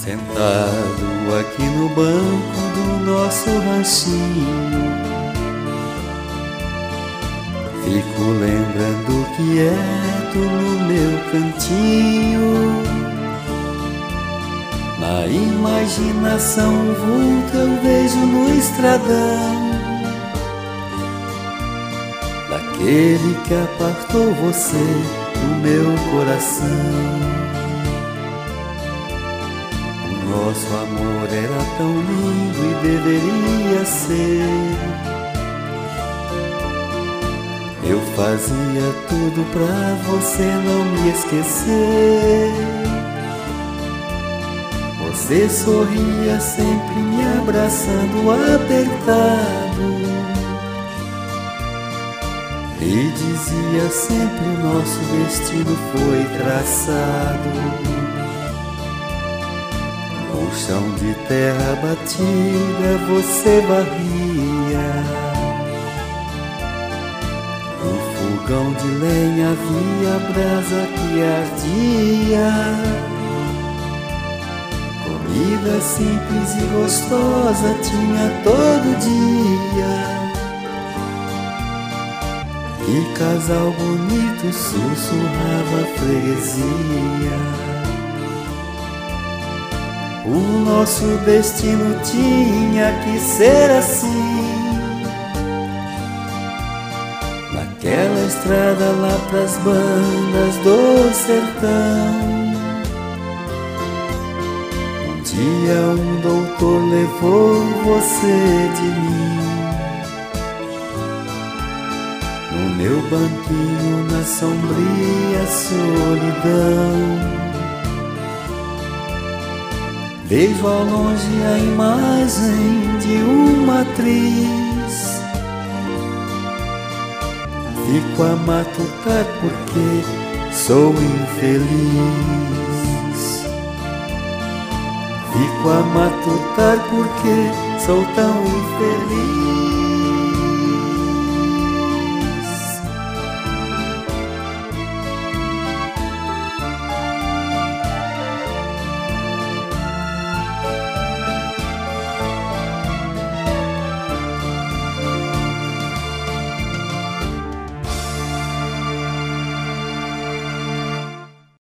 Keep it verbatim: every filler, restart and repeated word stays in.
Sentado aqui no banco do nosso ranchinho, fico lembrando quieto no meu cantinho. Na imaginação um vulto eu vejo no estradão, daquele que apartou você do meu coração. Nosso amor era tão lindo e deveria ser. Eu fazia tudo pra você não me esquecer. Você sorria sempre me abraçando apertado e dizia sempre o nosso destino foi traçado. O chão de terra batida você varria, no fogão de lenha havia brasa que ardia. Comida simples e gostosa tinha todo dia. Que casal bonito sussurrava a freguesia. O nosso destino tinha que ser assim, naquela estrada lá pras bandas do sertão. Um dia um doutor levou você de mim, no meu banquinho na sombria solidão. Vejo ao longe a imagem de uma atriz, fico a matutar porque sou infeliz. Fico a matutar porque sou tão infeliz.